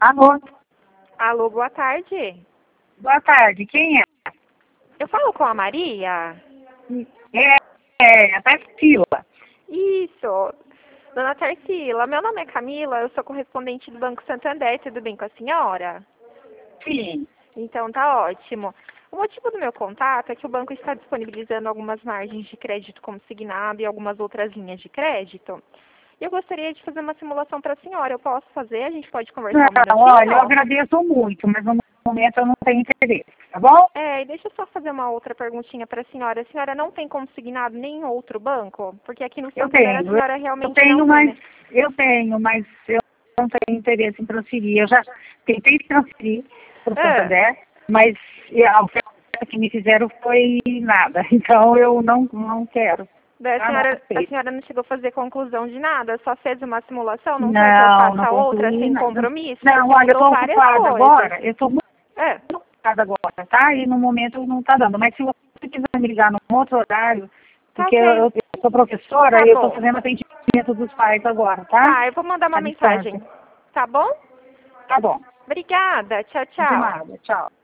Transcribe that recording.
Alô, Alô, boa tarde. boa tarde. Quem é? Eu falo com a Maria? A Tarsila. Isso, dona Tarsila. Meu nome é Camila, eu sou correspondente do Banco Santander, tudo bem com a senhora? Sim. Então tá ótimo. O motivo do meu contato é que o banco está disponibilizando algumas margens de crédito consignado e algumas outras linhas de crédito. E eu gostaria de fazer uma simulação para a senhora. Eu posso fazer? A gente pode conversar um Não, olha, eu minutinho? agradeço muito, mas no momento eu não tenho interesse, tá bom? E deixa eu só fazer uma outra perguntinha para a senhora. A senhora não tem consignado nenhum outro banco? Porque aqui no Eu Santander a tenho, senhora eu realmente não tenho, tem, mas né? eu não tenho interesse em transferir. Eu já tentei transferir para o Ah, Santander, mas a oferta que me fizeram foi nada. Então eu não quero. daí a Tá? Não senhora, a aceito. senhora não chegou a fazer conclusão de nada, só fez uma simulação, não quer que eu Não faça outra concluí sem nada. compromisso? Não, Porque olha, eu mudou estou várias ocupada coisas. agora, eu estou muito É, ocupada agora, tá? E no momento não está dando. Mas se você quiser me ligar num outro horário, tá porque ok. eu sou professora Tá e eu estou bom. fazendo atendimento dos pais agora, tá? Tá, eu vou mandar uma À distância. mensagem. Tá bom? Tá bom. Obrigada. Tchau, De tchau. nada. Tchau.